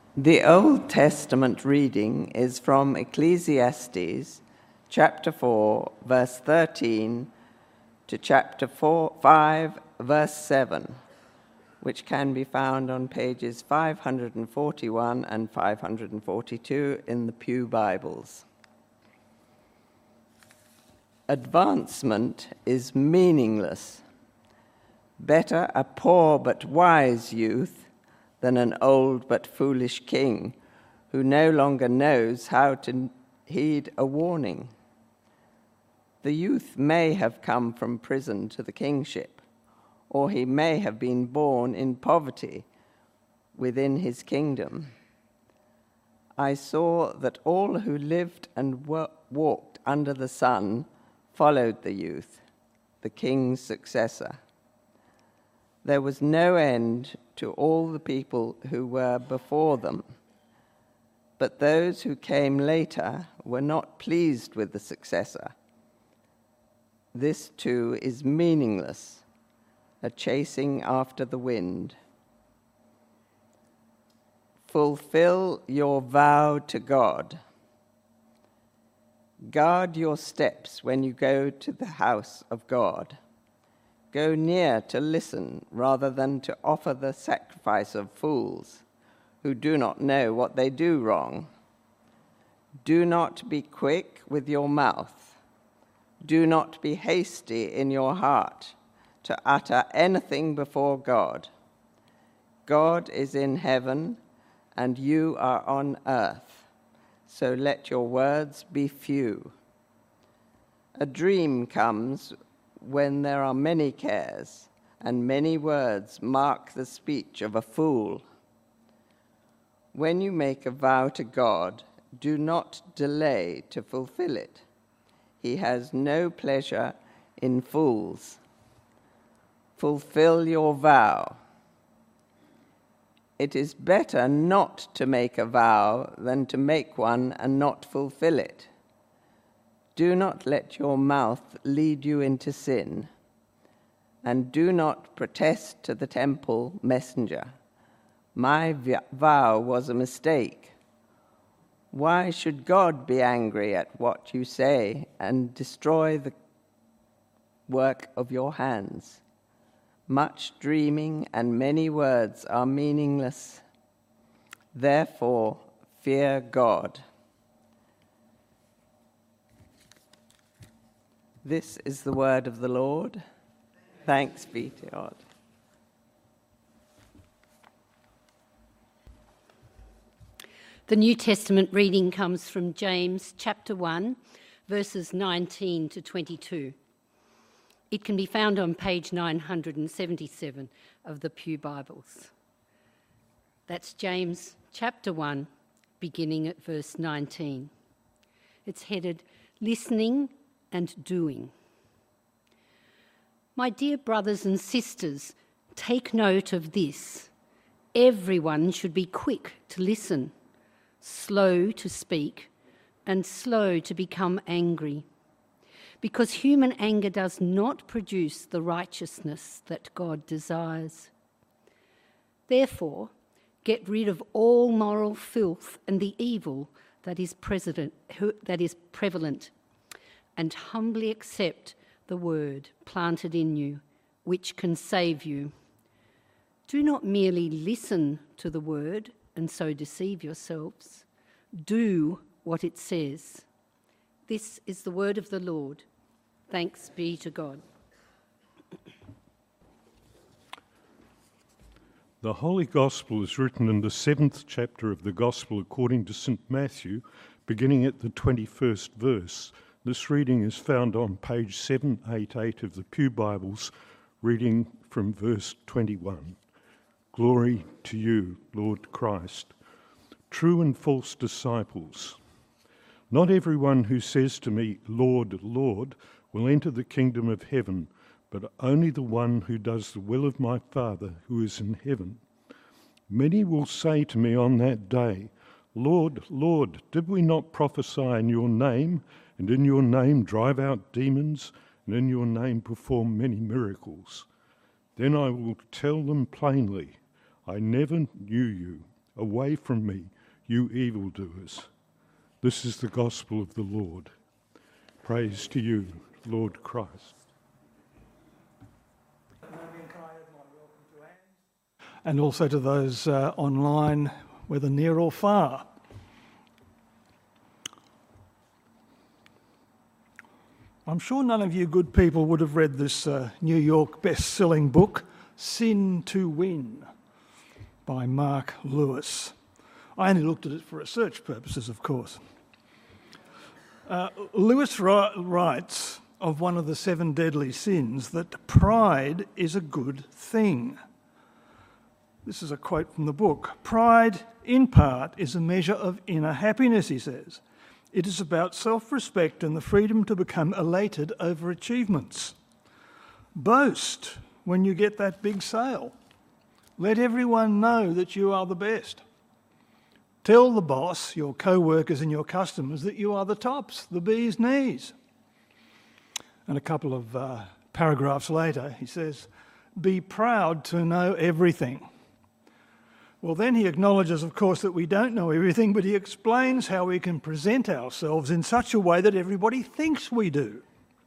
The Old Testament reading is from Ecclesiastes, chapter 4, verse 13, to chapter 5, verse 7, which can be found on pages 541 and 542 in the Pew Bibles. Advancement is meaningless. Better a poor but wise youth than an old but foolish king who no longer knows how to heed a warning. The youth may have come from prison to the kingship, or he may have been born in poverty within his kingdom. I saw that all who lived and walked under the sun followed the youth, the king's successor. There was no end to all the people who were before them, but those who came later were not pleased with the successor. This too is meaningless, a chasing after the wind. Fulfill your vow to God. Guard your steps when you go to the house of God. Go near to listen rather than to offer the sacrifice of fools who do not know what they do wrong. Do not be quick with your mouth. Do not be hasty in your heart to utter anything before God. God is in heaven and you are on earth, so let your words be few. A dream comes when there are many cares, and many words mark the speech of a fool. When you make a vow to God, do not delay to fulfill it. He has no pleasure in fools. Fulfill your vow. It is better not to make a vow than to make one and not fulfill it. Do not let your mouth lead you into sin, and do not protest to the temple messenger. My vow was a mistake. Why should God be angry at what you say and destroy the work of your hands? Much dreaming and many words are meaningless. Therefore, fear God. This is the word of the Lord. Thanks be to God. The New Testament reading comes from James chapter 1, verses 19 to 22. It can be found on page 977 of the Pew Bibles. That's James chapter 1, beginning at verse 19. It's headed, Listening and Doing. My dear brothers and sisters, take note of this. Everyone should be quick to listen, slow to speak, and slow to become angry, because human anger does not produce the righteousness that God desires. Therefore, get rid of all moral filth and the evil that is prevalent, and humbly accept the word planted in you, which can save you. Do not merely listen to the word and so deceive yourselves. Do what it says. This is the word of the Lord. Thanks be to God. The Holy Gospel is written in the 7th chapter of the Gospel according to St. Matthew, beginning at the 21st verse. This reading is found on page 788 of the Pew Bibles, reading from verse 21. Glory to you, Lord Christ. True and false disciples. Not everyone who says to me, Lord, Lord, will enter the kingdom of heaven, but only the one who does the will of my Father who is in heaven. Many will say to me on that day, Lord, Lord, did we not prophesy in your name, and in your name drive out demons, and in your name perform many miracles? Then I will tell them plainly, I never knew you. away from me, you evildoers. This is the gospel of the Lord. Praise to you, Lord Christ. And also to those online, whether near or far. I'm sure none of you good people would have read this New York best-selling book, Sin to Win, by Mark Lewis. I only looked at it for research purposes, of course. Lewis writes of one of the 7 deadly sins that pride is a good thing. This is a quote from the book. Pride, in part, is a measure of inner happiness, he says. It is about self-respect and the freedom to become elated over achievements. Boast when you get that big sale. Let everyone know that you are the best. Tell the boss, your co-workers and your customers that you are the tops, the bee's knees. And a couple of paragraphs later, he says, be proud to know everything. Well, then he acknowledges, of course, that we don't know everything, but he explains how we can present ourselves in such a way that everybody thinks we do.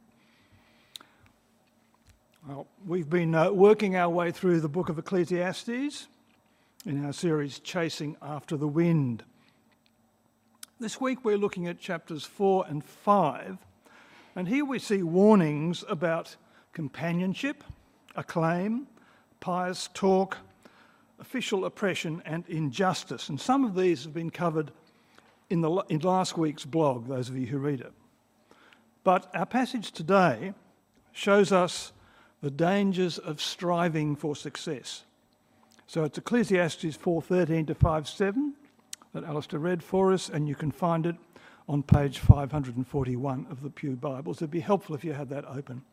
Well, we've been working our way through the book of Ecclesiastes in our series, Chasing After the Wind. This week we're looking at chapters 4 and 5, and here we see warnings about companionship, acclaim, pious talk, official oppression and injustice. And some of these have been covered in last week's blog, those of you who read it. But our passage today shows us the dangers of striving for success. So it's Ecclesiastes 4:13 to 5:7 that Alistair read for us, and you can find it on page 541 of the Pew Bibles. It'd be helpful if you had that open.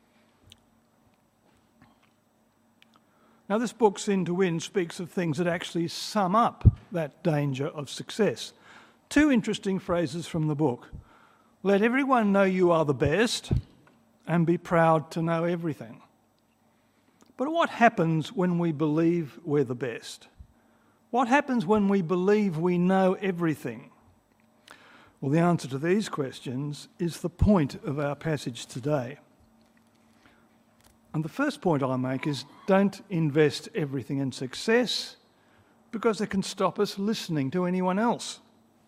Now, this book, Sin to Win, speaks of things that actually sum up that danger of success. 2 interesting phrases from the book. Let everyone know you are the best, and be proud to know everything. But what happens when we believe we're the best? What happens when we believe we know everything? Well, the answer to these questions is the point of our passage today. And the first point I'll make is don't invest everything in success, because it can stop us listening to anyone else.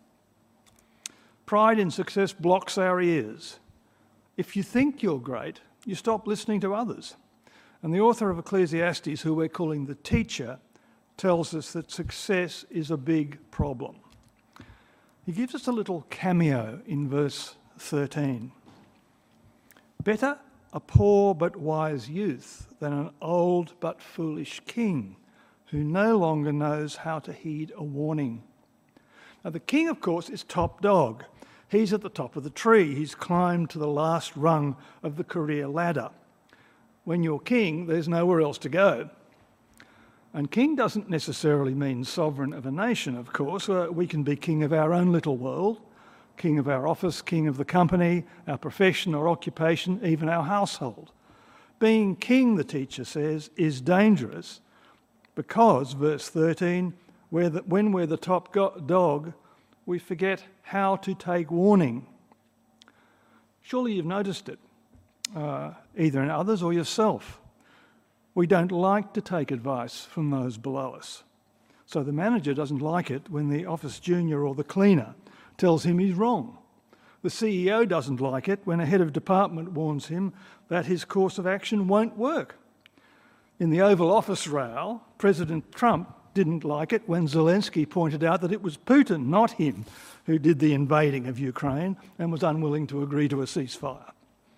Pride in success blocks our ears. If you think you're great, you stop listening to others. And the author of Ecclesiastes, who we're calling the teacher, tells us that success is a big problem. He gives us a little cameo in verse 13. Better a poor but wise youth than an old but foolish king who no longer knows how to heed a warning. Now, the king, of course, is top dog. He's at the top of the tree. He's climbed to the last rung of the career ladder. When you're king, there's nowhere else to go. And king doesn't necessarily mean sovereign of a nation, of course. We can be king of our own little world, king of our office, king of the company, our profession or occupation, even our household. Being king, the teacher says, is dangerous because, verse 13, when we're the top dog, we forget how to take warning. Surely you've noticed it, either in others or yourself. We don't like to take advice from those below us. So the manager doesn't like it when the office junior or the cleaner tells him he's wrong. The CEO doesn't like it when a head of department warns him that his course of action won't work. In the Oval Office row, President Trump didn't like it when Zelensky pointed out that it was Putin, not him, who did the invading of Ukraine and was unwilling to agree to a ceasefire.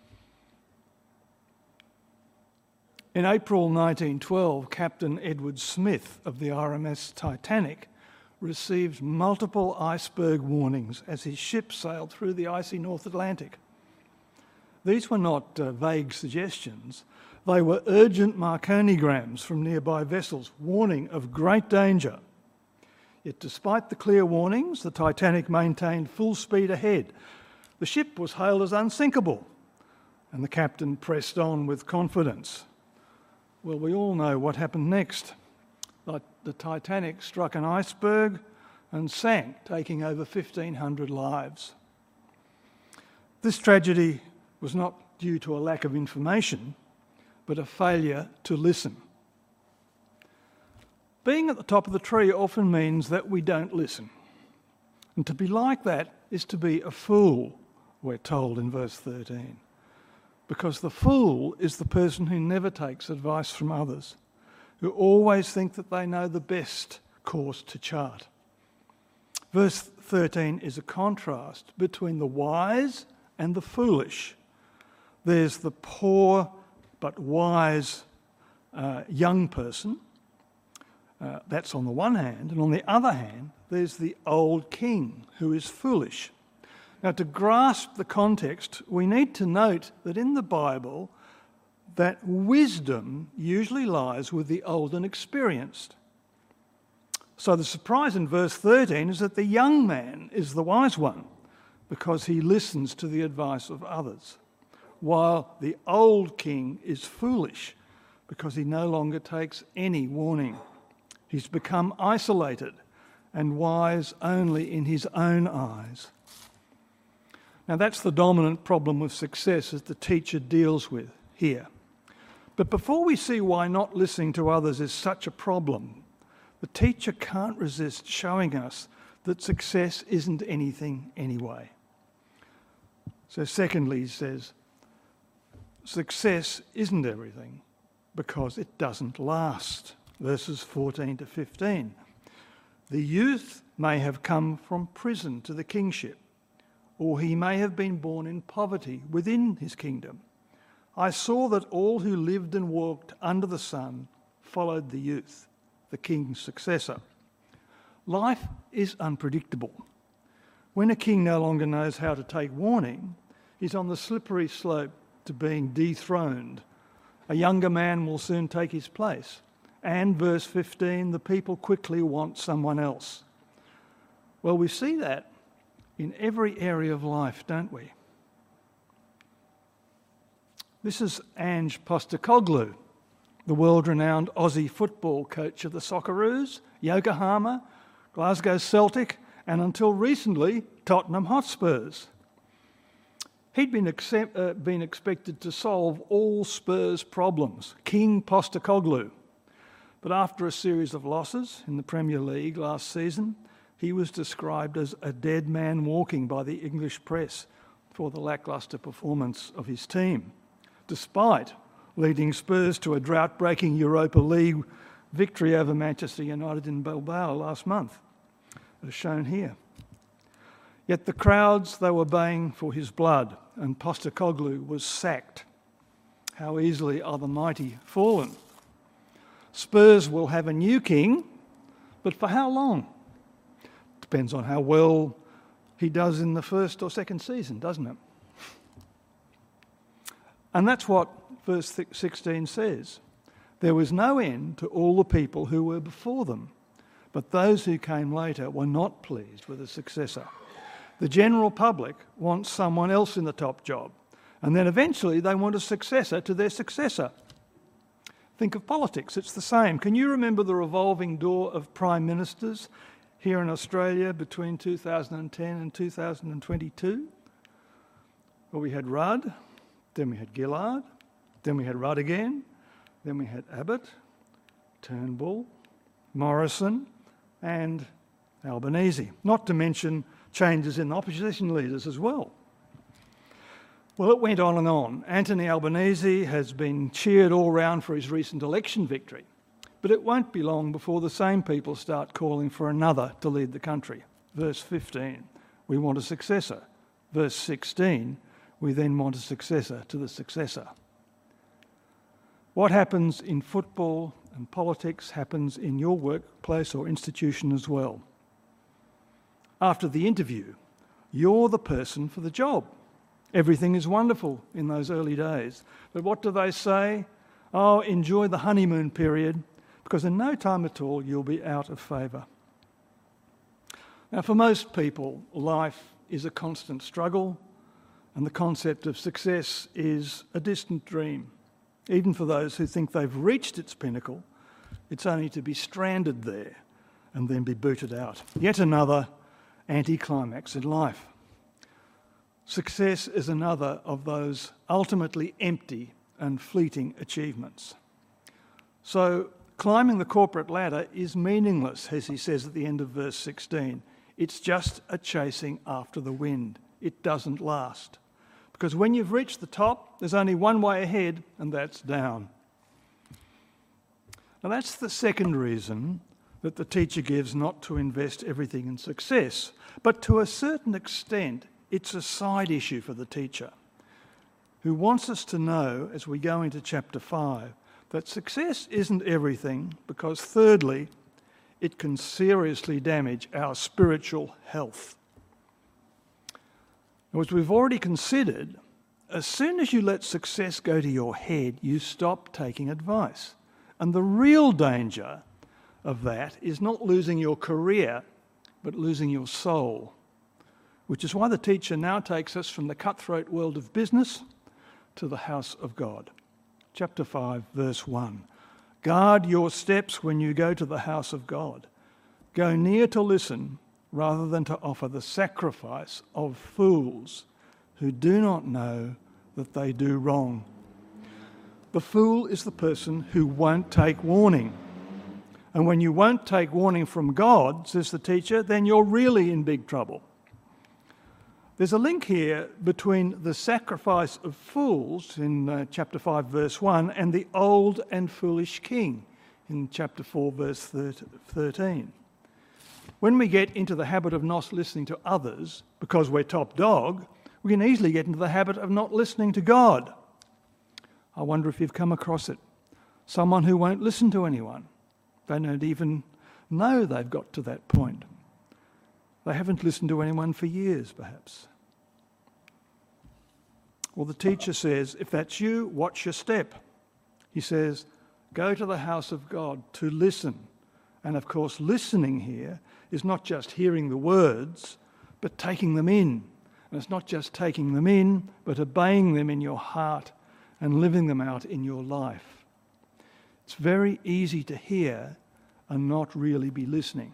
In April 1912, Captain Edward Smith of the RMS Titanic received multiple iceberg warnings as his ship sailed through the icy North Atlantic. These were not vague suggestions. They were urgent Marconigrams from nearby vessels warning of great danger. Yet despite the clear warnings, the Titanic maintained full speed ahead. The ship was hailed as unsinkable, and the captain pressed on with confidence. Well, we all know what happened next. like the Titanic struck an iceberg and sank, taking over 1,500 lives. This tragedy was not due to a lack of information, but a failure to listen. Being at the top of the tree often means that we don't listen. And to be like that is to be a fool, we're told in verse 13. Because the fool is the person who never takes advice from others, who always think that they know the best course to chart. Verse 13 is a contrast between the wise and the foolish. There's the poor but wise young person. That's on the one hand. And on the other hand, there's the old king who is foolish. Now, to grasp the context, we need to note that in the Bible, that wisdom usually lies with the old and experienced. So the surprise in verse 13 is that the young man is the wise one because he listens to the advice of others, while the old king is foolish because he no longer takes any warning. He's become isolated and wise only in his own eyes. Now that's the dominant problem with success that the teacher deals with here. But before we see why not listening to others is such a problem, the teacher can't resist showing us that success isn't anything anyway. So secondly, he says, success isn't everything because it doesn't last. Verses 14 to 15. The youth may have come from prison to the kingship, or he may have been born in poverty within his kingdom. I saw that all who lived and walked under the sun followed the youth, the king's successor. Life is unpredictable. When a king no longer knows how to take warning, he's on the slippery slope to being dethroned. A younger man will soon take his place. And verse 15, the people quickly want someone else. Well, we see that in every area of life, don't we? This is Ange Postecoglou, the world-renowned Aussie football coach of the Socceroos, Yokohama, Glasgow Celtic, and until recently, Tottenham Hotspurs. He'd been expected to solve all Spurs' problems, King Postecoglou. But after a series of losses in the Premier League last season, he was described as a dead man walking by the English press for the lacklustre performance of his team, despite leading Spurs to a drought-breaking Europa League victory over Manchester United in Bilbao last month, as shown here. Yet the crowds, they were baying for his blood, and Postecoglou was sacked. How easily are the mighty fallen. Spurs will have a new king, but for how long? Depends on how well he does in the first or second season, doesn't it? And that's what verse 16 says. There was no end to all the people who were before them, but those who came later were not pleased with a successor. The general public wants someone else in the top job, and then eventually they want a successor to their successor. Think of politics, it's the same. Can you remember the revolving door of prime ministers here in Australia between 2010 and 2022? Well, we had Rudd, then we had Gillard, then we had Rudd again, then we had Abbott, Turnbull, Morrison and Albanese, not to mention changes in opposition leaders as well. Well, it went on and on. Anthony Albanese has been cheered all round for his recent election victory, but it won't be long before the same people start calling for another to lead the country. Verse 15, we want a successor. Verse 16, we then want a successor to the successor. What happens in football and politics happens in your workplace or institution as well. After the interview, you're the person for the job. Everything is wonderful in those early days. But what do they say? Oh, enjoy the honeymoon period, because in no time at all you'll be out of favour. Now, for most people, life is a constant struggle, and the concept of success is a distant dream. Even for those who think they've reached its pinnacle, It's only to be stranded there and then be booted out. Yet another anticlimax in life. Success is another of those ultimately empty and fleeting achievements. So climbing the corporate ladder is meaningless, as he says at the end of verse 16. It's just a chasing after the wind. It doesn't last. Because when you've reached the top, there's only one way ahead, and that's down. Now that's the second reason that the teacher gives not to invest everything in success. But to a certain extent, it's a side issue for the teacher, who wants us to know, as we go into chapter 5, that success isn't everything, because thirdly, it can seriously damage our spiritual health. As we've already considered, as soon as you let success go to your head, you stop taking advice. And the real danger of that is not losing your career, but losing your soul, which is why the teacher now takes us from the cutthroat world of business to the house of God. Chapter 5, verse 1. Guard your steps when you go to the house of God. Go near to listen rather than to offer the sacrifice of fools who do not know that they do wrong. The fool is the person who won't take warning. And when you won't take warning from God, says the teacher, then you're really in big trouble. There's a link here between the sacrifice of fools in chapter 5, verse 1, and the old and foolish king in chapter 4, verse 13. When we get into the habit of not listening to others because we're top dog, we can easily get into the habit of not listening to God. I wonder if you've come across it. Someone who won't listen to anyone. They don't even know they've got to that point. They haven't listened to anyone for years, perhaps. Well, the teacher says, if that's you, watch your step. He says, go to the house of God to listen. And of course, listening here is not just hearing the words, but taking them in. And it's not just taking them in, but obeying them in your heart and living them out in your life. It's very easy to hear and not really be listening.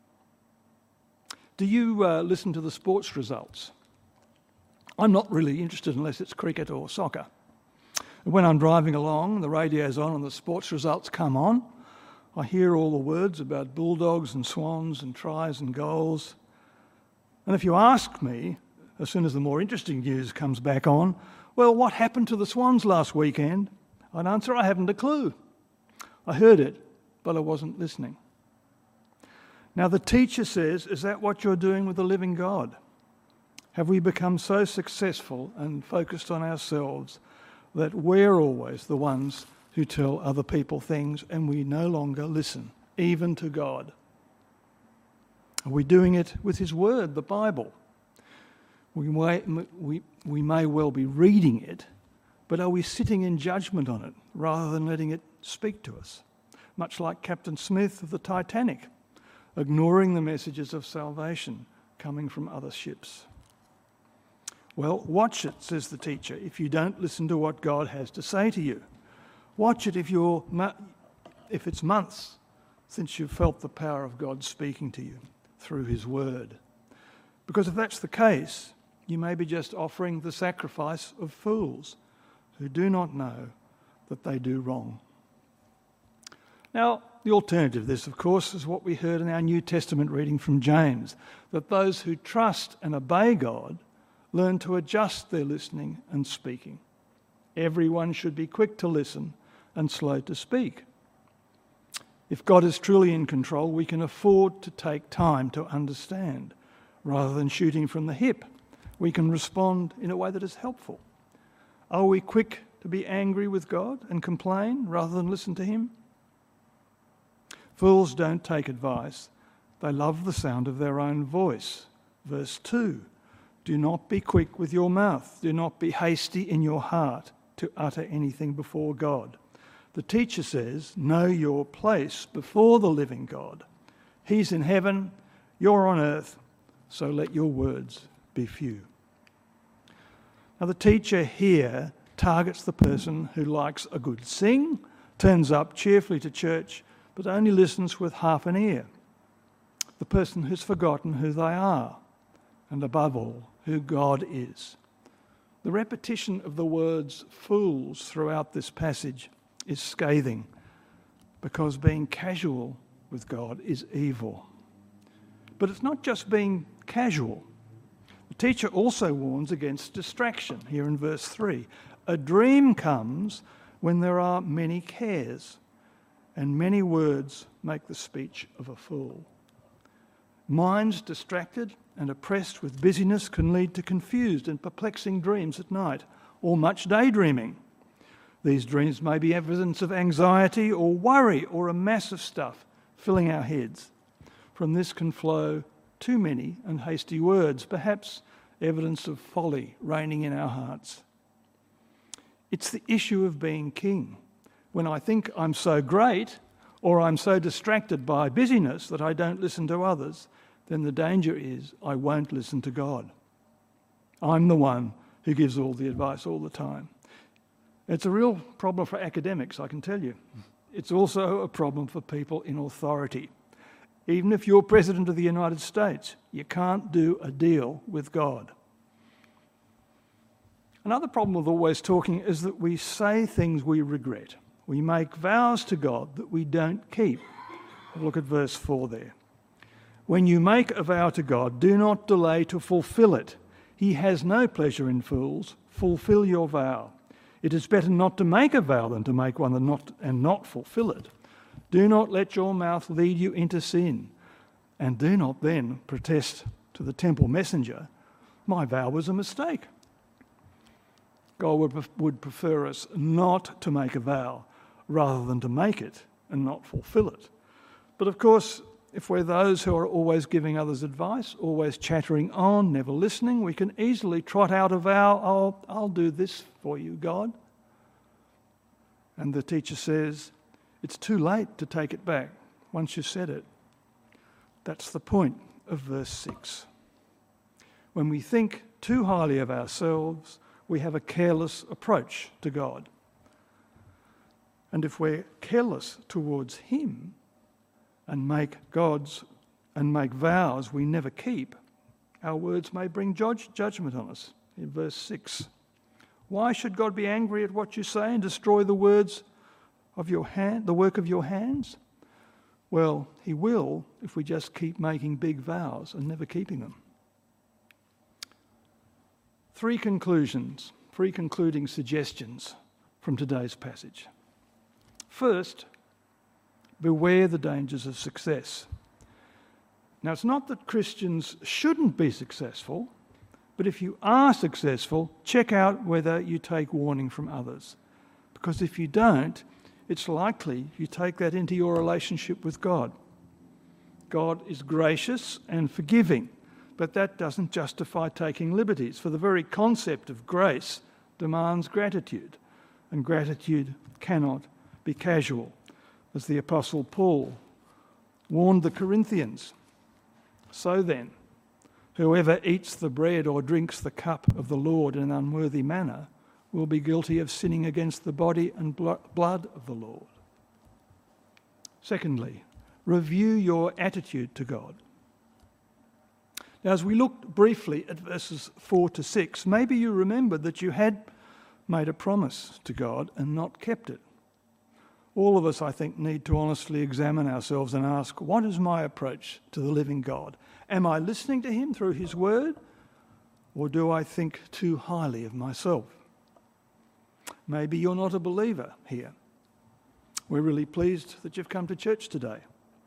Do you listen to the sports results? I'm not really interested unless it's cricket or soccer. When I'm driving along, the radio's on and the sports results come on. I hear all the words about bulldogs and swans and tries and goals. And if you ask me, as soon as the more interesting news comes back on, well, what happened to the Swans last weekend? I'd answer, I haven't a clue. I heard it, but I wasn't listening. Now the teacher says, is that what you're doing with the living God? Have we become so successful and focused on ourselves that we're always the ones who tell other people things and we no longer listen, even to God? Are we doing it with His Word, the Bible? We may well be reading it, but are we sitting in judgment on it rather than letting it speak to us? Much like Captain Smith of the Titanic, ignoring the messages of salvation coming from other ships. Well, watch it, says the teacher, if you don't listen to what God has to say to you. Watch it if it's months since you've felt the power of God speaking to you through His Word. Because if that's the case, you may be just offering the sacrifice of fools who do not know that they do wrong. Now, the alternative to this, of course, is what we heard in our New Testament reading from James, that those who trust and obey God learn to adjust their listening and speaking. Everyone should be quick to listen and slow to speak. If God is truly in control, we can afford to take time to understand rather than shooting from the hip. We can respond in a way that is helpful. Are we quick to be angry with God and complain rather than listen to Him? Fools don't take advice. They love the sound of their own voice. Verse 2, do not be quick with your mouth. Do not be hasty in your heart to utter anything before God. The teacher says, know your place before the living God. He's in heaven, you're on earth, so let your words be few. Now the teacher here targets the person who likes a good sing, turns up cheerfully to church, but only listens with half an ear. The person who's forgotten who they are, and above all, who God is. The repetition of the words fools throughout this passage is scathing, because being casual with God is evil. But it's not just being casual. The teacher also warns against distraction here in verse 3. A dream comes when there are many cares, and many words make the speech of a fool. Minds distracted and oppressed with busyness can lead to confused and perplexing dreams at night, or much daydreaming. These dreams may be evidence of anxiety or worry or a mass of stuff filling our heads. From this can flow too many and hasty words, perhaps evidence of folly reigning in our hearts. It's the issue of being king. When I think I'm so great, or I'm so distracted by busyness that I don't listen to others, then the danger is I won't listen to God. I'm the one who gives all the advice all the time. It's a real problem for academics, I can tell you. It's also a problem for people in authority. Even if you're President of the United States, you can't do a deal with God. Another problem with always talking is that we say things we regret. We make vows to God that we don't keep. Look at verse 4 there. When you make a vow to God, do not delay to fulfill it. He has no pleasure in fools. Fulfill your vow. It is better not to make a vow than to make one and not fulfill it. Do not let your mouth lead you into sin, and do not then protest to the temple messenger, my vow was a mistake. God would prefer us not to make a vow rather than to make it and not fulfill it. But of course, if we're those who are always giving others advice, always chattering on, never listening, we can easily trot out a vow, I'll do this for you, God. And the teacher says, it's too late to take it back once you've said it. That's the point of verse 6. When we think too highly of ourselves, we have a careless approach to God. And if we're careless towards Him and make vows we never keep, our words may bring judgment on us. In verse 6, why should God be angry at what you say and destroy the words of your hand, the work of your hands? Well, He will if we just keep making big vows and never keeping them. Three concluding suggestions from today's passage. First, beware the dangers of success. Now, it's not that Christians shouldn't be successful, but if you are successful, check out whether you take warning from others. Because if you don't, it's likely you take that into your relationship with God. God is gracious and forgiving, but that doesn't justify taking liberties, for the very concept of grace demands gratitude, and gratitude cannot be casual. As the Apostle Paul warned the Corinthians, so then, whoever eats the bread or drinks the cup of the Lord in an unworthy manner will be guilty of sinning against the body and blood of the Lord. Secondly, review your attitude to God. Now, as we looked briefly at verses 4 to 6, maybe you remembered that you had made a promise to God and not kept it. All of us, I think, need to honestly examine ourselves and ask, what is my approach to the living God? Am I listening to Him through His word, or do I think too highly of myself? Maybe you're not a believer here. We're really pleased that you've come to church today.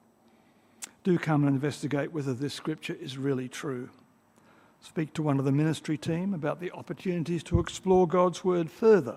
Do come and investigate whether this scripture is really true. Speak to one of the ministry team about the opportunities to explore God's word further.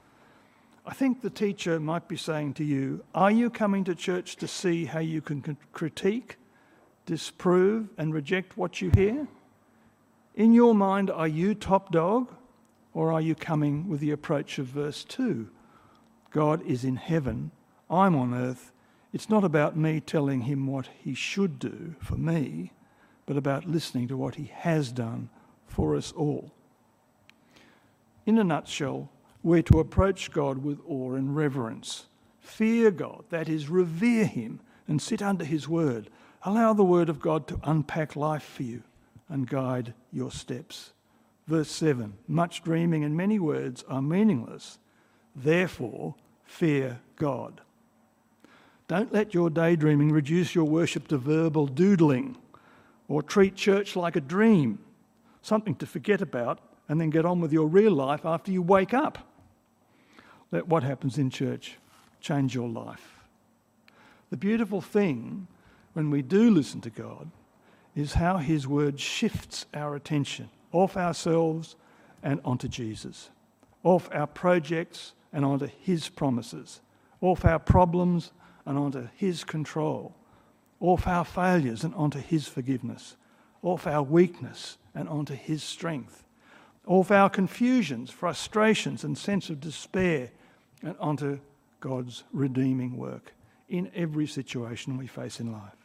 I think the teacher might be saying to you, are you coming to church to see how you can critique, disprove and reject what you hear? In your mind, are you top dog, or are you coming with the approach of verse 2? God is in heaven, I'm on earth. It's not about me telling Him what He should do for me, but about listening to what He has done for us all. In a nutshell, we're to approach God with awe and reverence, Fear God, that is, revere him and sit under his word. Allow the word of God to unpack life for you and guide your steps. Verse 7, much dreaming and many words are meaningless. Therefore, fear God. Don't let your daydreaming reduce your worship to verbal doodling, or treat church like a dream, something to forget about and then get on with your real life after you wake up. Let what happens in church change your life. The beautiful thing when we do listen to God is how his word shifts our attention off ourselves and onto Jesus, off our projects and onto his promises, off our problems and onto his control, off our failures and onto his forgiveness, off our weakness and onto his strength, off our confusions, frustrations and sense of despair and onto God's redeeming work in every situation we face in life.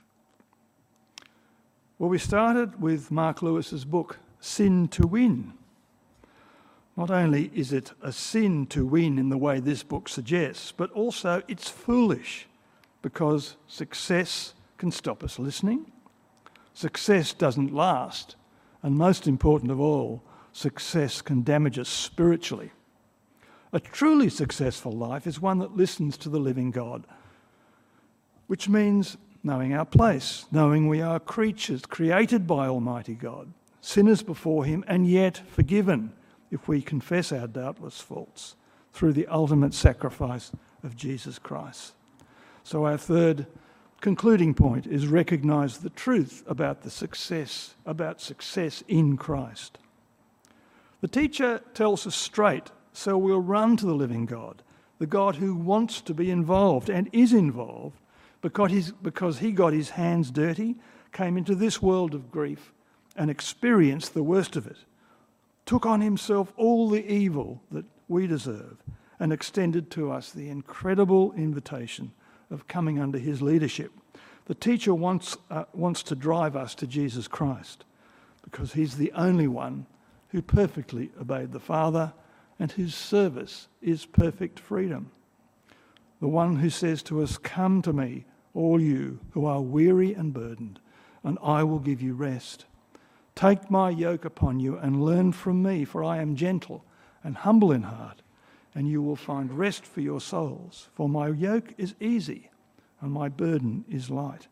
Well, we started with Mark Lewis's book, Sin to Win. Not only is it a sin to win in the way this book suggests, but also it's foolish because success can stop us listening. Success doesn't last. And most important of all, success can damage us spiritually. A truly successful life is one that listens to the living God, which means knowing our place, knowing we are creatures created by Almighty God, sinners before him and yet forgiven if we confess our doubtless faults through the ultimate sacrifice of Jesus Christ. So our third concluding point is recognise the truth about success in Christ. The teacher tells us straight, so we'll run to the living God, the God who wants to be involved and is involved because he got his hands dirty, came into this world of grief and experienced the worst of it, took on himself all the evil that we deserve and extended to us the incredible invitation of coming under his leadership. The teacher wants to drive us to Jesus Christ because he's the only one who perfectly obeyed the Father and whose service is perfect freedom. The one who says to us, "Come to me, all you who are weary and burdened, and I will give you rest. Take my yoke upon you and learn from me, for I am gentle and humble in heart, and you will find rest for your souls. For my yoke is easy and my burden is light."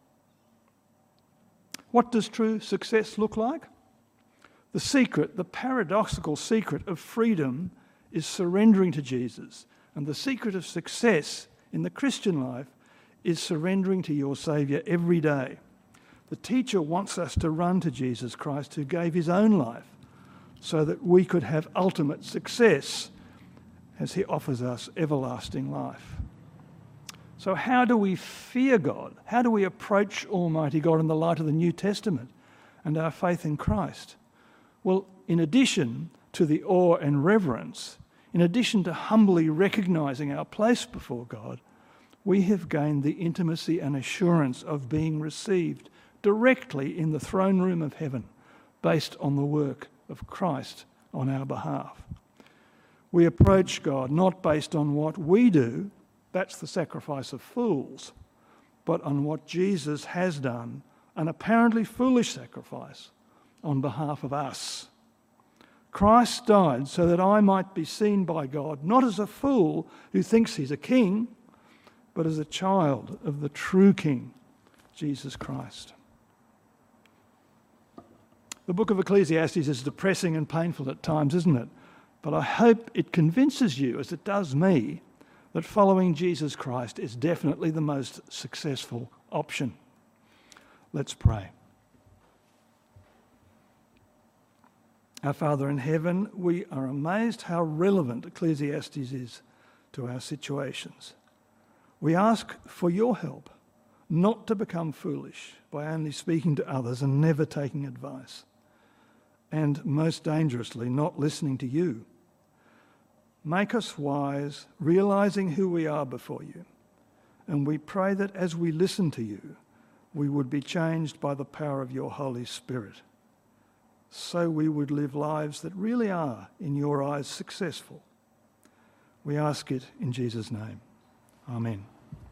What does true success look like? The secret, the paradoxical secret of freedom is surrendering to Jesus. And the secret of success in the Christian life is surrendering to your Saviour every day. The teacher wants us to run to Jesus Christ, who gave his own life so that we could have ultimate success as he offers us everlasting life. So how do we fear God? How do we approach Almighty God in the light of the New Testament and our faith in Christ? Well, in addition to the awe and reverence, in addition to humbly recognising our place before God, we have gained the intimacy and assurance of being received directly in the throne room of heaven, based on the work of Christ on our behalf. We approach God not based on what we do, that's the sacrifice of fools, but on what Jesus has done, an apparently foolish sacrifice on behalf of us. Christ died so that I might be seen by God, not as a fool who thinks he's a king, but as a child of the true King, Jesus Christ. The book of Ecclesiastes is depressing and painful at times, isn't it? But I hope it convinces you, as it does me, that following Jesus Christ is definitely the most successful option. Let's pray. Our Father in heaven, we are amazed how relevant Ecclesiastes is to our situations. We ask for your help not to become foolish by only speaking to others and never taking advice, and most dangerously, not listening to you. Make us wise, realising who we are before you, and we pray that as we listen to you, we would be changed by the power of your Holy Spirit, so we would live lives that really are, in your eyes, successful. We ask it in Jesus' name. Amen.